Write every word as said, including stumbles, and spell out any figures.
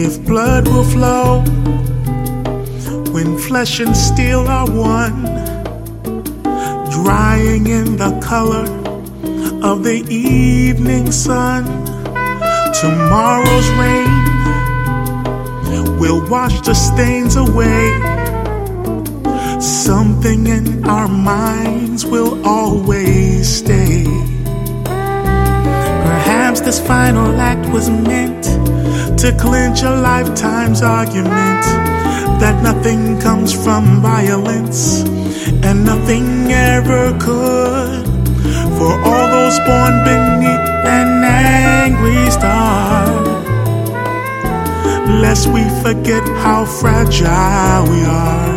If blood will flow when flesh and steel are one, drying in the color of the evening sun, tomorrow's rain will wash the stains away. Something in our minds will always stay. Perhaps this final act was meant to clinch a lifetime's argument that nothing comes from violence and nothing ever could. For all those born beneath an angry star, lest we forget how fragile we are.